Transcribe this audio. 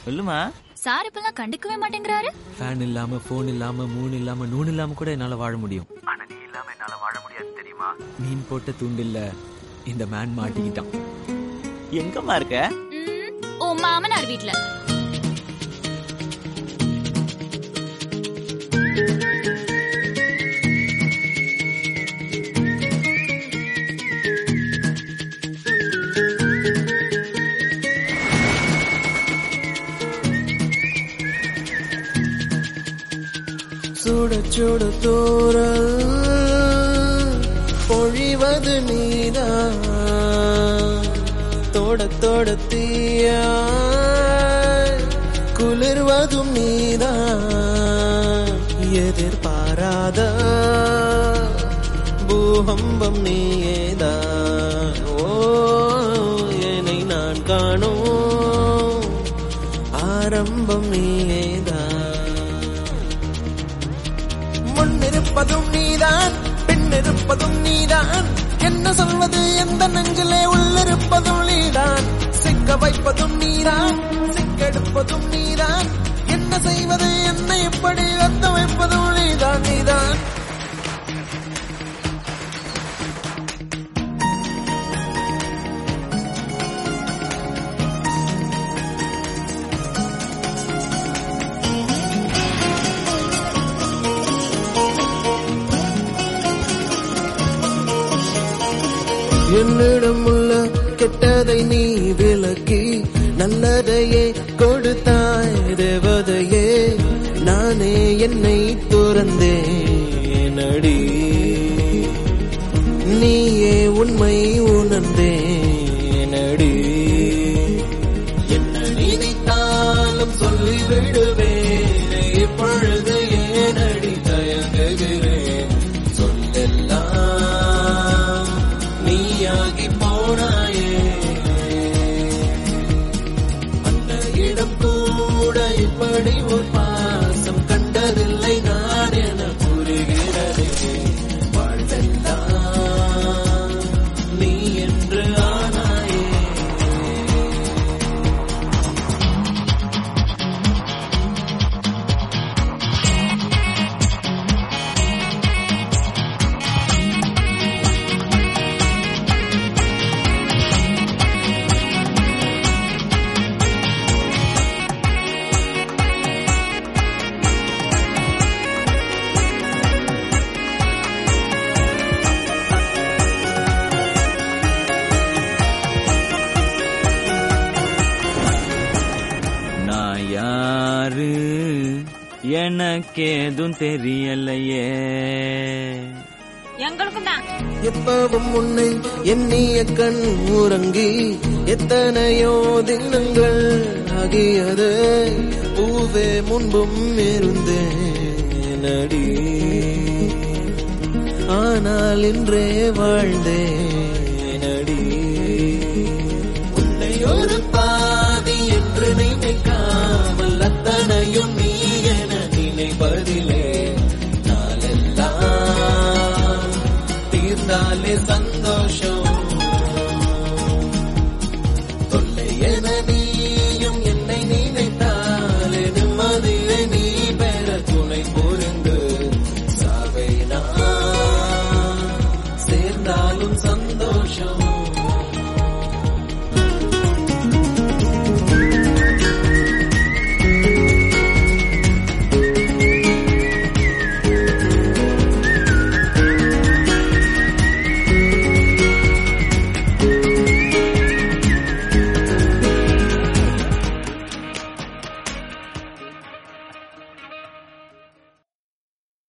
சொல்லுமா. சார் இப்பெல்லாம் கண்டுக்கவே மாட்டேங்கிறாரு. ஃபேன் இல்லாம, போன் இல்லாம, மூணு இல்லாம, நூன் இல்லாம கூட என்னால வாழ முடியும். ஆனா நீ இல்லாம என்னால வாழ முடியாது தெரியுமா? மீன் போட்ட தூண்டில்ல இந்த மேன் மாட்டிக்கிட்டான். எங்கம்மா இருக்க? ஓ மாமனார் வீட்ல. சுட சுட தூரல் பொழிவது நீதான், தொட தொட தீயா குளிர்வதும் நீதான். எதிர்பாராத பூகம்பம் நீயேதான். ஓ என்னை நான் காணும் ஆரம்பம் நீயேதான். முன்னிருப்பதும் நீதான், பின்னிருப்பதும் நீதான். என்ன சொல்வது எந்த நெஞ்சிலே உள்ளிருப்பதும் நீதான். சிக்க வைப்பதும் நீதான், சிக்கெடுப்பதும் நீதான். என்ன செய்வது என்னை இப்படி ரத்த வைப்பதும் நீதான். நீதான் என்னிடம் உள்ள கெட்டதை நீ விலக்கி நல்லதையே கொடுத்தாய் தேவதையே. நானே என்னை துறந்தேன் அடி, நீயே உண்மை உணர்ந்தேன் அடி. என்ன நினைத்தாலும் சொல்லிவிடுவேன், இப்பொழுது ஏனடி தயங்குகிறேன். சொல்லெல்லாம் நீயாகி போனாயே, அந்த இடம் கூட இப்படி ஒரு பாசம் கண்டதில்லை நான் என புரிகிறது. வாழ்வெல்லாம் நீ என்று ஆனாயே. நான் யாரு எனக்கேதும் தெரியலையே. எங்களுக்கும் தான். எப்பவும் உன்னை எண்ணிய கண் உறங்கி எத்தனையோ தினங்கள் ஆகியது. பூவே முன்பும் இருந்தேன் அடி, ஆனால் இன்றே வாழ்ந்தேன் அடி. உன்னை ஒரு பாதி என்று நினைக்காமல் அத்தனையும் நீ என நினைப்பதிலே நாளெல்லாம் தீர்ந்தாலே சந்தோஷம். தொல்லை என நீ